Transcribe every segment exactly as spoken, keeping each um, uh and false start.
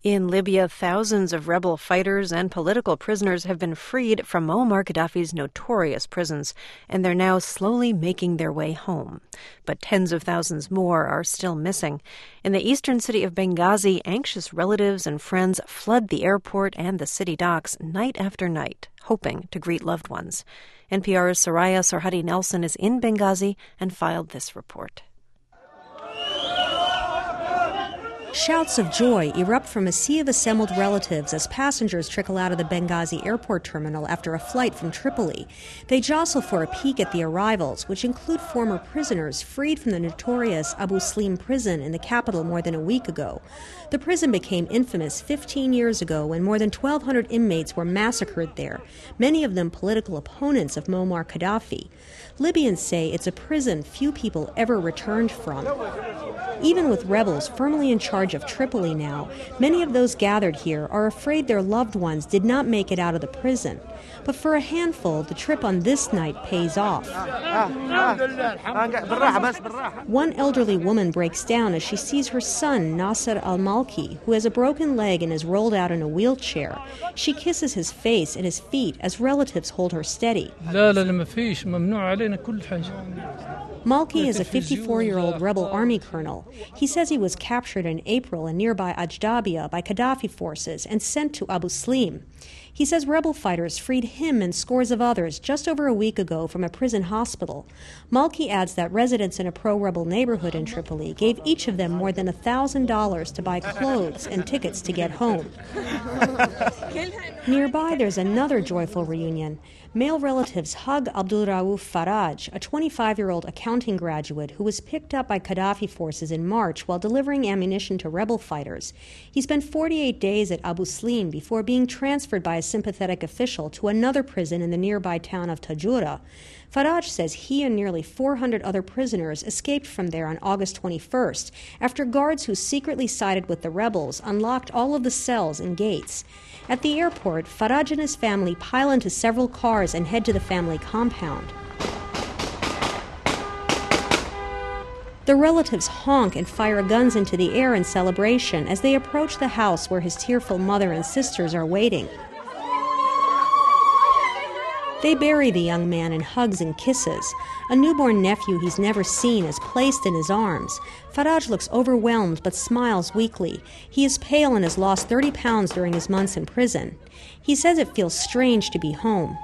In Libya, thousands of rebel fighters and political prisoners have been freed from Muammar Gaddafi's notorious prisons, and they're now slowly making their way home. But tens of thousands more are still missing. In the eastern city of Benghazi, anxious relatives and friends flood the airport and the city docks night after night, hoping to greet loved ones. N P R's Soraya Sarhadi Nelson is in Benghazi and filed this report. Shouts of joy erupt from a sea of assembled relatives as passengers trickle out of the Benghazi airport terminal after a flight from Tripoli. They jostle for a peek at the arrivals, which include former prisoners freed from the notorious Abu Slim prison in the capital more than a week ago. The prison became infamous fifteen years ago when more than twelve hundred inmates were massacred there, many of them political opponents of Muammar Gaddafi. Libyans say it's a prison few people ever returned from. Even with rebels firmly in charge of Tripoli now, many of those gathered here are afraid their loved ones did not make it out of the prison. But for a handful, the trip on this night pays off. One elderly woman breaks down as she sees her son, Nasser al-Malki, who has a broken leg and is rolled out in a wheelchair. She kisses his face and his feet as relatives hold her steady. Malki is a fifty-four-year-old rebel army colonel. He says he was captured in April in nearby Ajdabia by Gaddafi forces and sent to Abu Slim. He says rebel fighters freed him and scores of others just over a week ago from a prison hospital. Malki adds that residents in a pro-rebel neighborhood in Tripoli gave each of them more than one thousand dollars to buy clothes and tickets to get home. Nearby, there's another joyful reunion. Male relatives hug Abdul Rauf Faraj, a twenty-five-year-old accounting graduate who was picked up by Gaddafi forces in March while delivering ammunition to rebel fighters. He spent forty-eight days at Abu Slim before being transferred by a sympathetic official to another prison in the nearby town of Tajura. Faraj says he and nearly four hundred other prisoners escaped from there on August twenty-first after guards who secretly sided with the rebels unlocked all of the cells and gates. At the airport, Faraj and his family pile into several cars and head to the family compound. The relatives honk and fire guns into the air in celebration as they approach the house where his tearful mother and sisters are waiting. They bury the young man in hugs and kisses. A newborn nephew he's never seen is placed in his arms. Faraj looks overwhelmed but smiles weakly. He is pale and has lost thirty pounds during his months in prison. He says it feels strange to be home.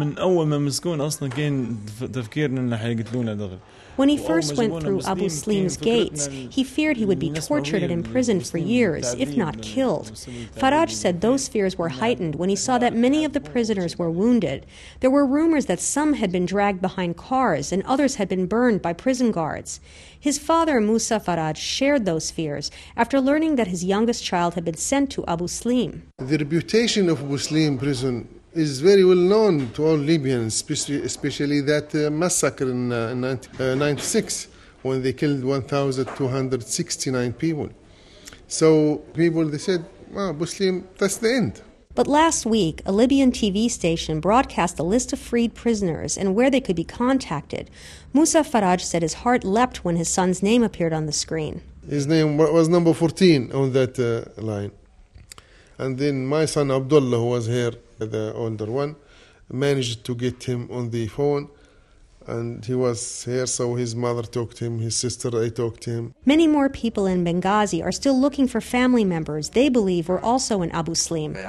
When he first went through Abu Slim's gates, he feared he would be tortured and imprisoned for years, if not killed. Faraj said those fears were heightened when he saw that many of the prisoners were wounded. There were rumors that some had been dragged behind cars and others had been burned by prison guards. His father, Musa Faraj, shared those fears after learning that his youngest child had been sent to Abu Slim. The reputation of Abu Slim prison is very well known to all Libyans, especially, especially that uh, massacre in uh, ninety-six when they killed one thousand two hundred sixty-nine people. So people, they said, well, Abu Slim, that's the end. But last week, a Libyan T V station broadcast a list of freed prisoners and where they could be contacted. Musa Faraj said his heart leapt when his son's name appeared on the screen. His name was number fourteen on that uh, line. And then my son Abdullah, who was here, the older one, managed to get him on the phone, and he was here, so his mother talked to him, his sister, I talked to him. Many more people in Benghazi are still looking for family members they believe were also in Abu Slim.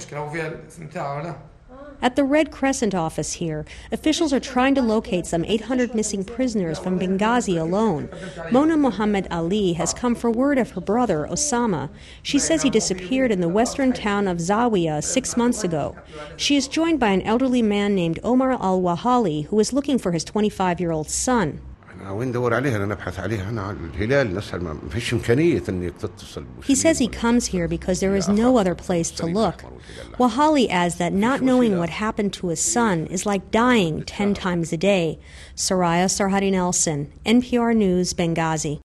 At the Red Crescent office here, officials are trying to locate some eight hundred missing prisoners from Benghazi alone. Mona Mohammed Ali has come for word of her brother, Osama. She says he disappeared in the western town of Zawiya six months ago. She is joined by an elderly man named Omar al-Wahali, who is looking for his twenty-five-year-old son. He says he comes here because there is no other place to look. Wahali adds that not knowing what happened to his son is like dying ten times a day. Soraya Sarhadi Nelson, N P R News, Benghazi.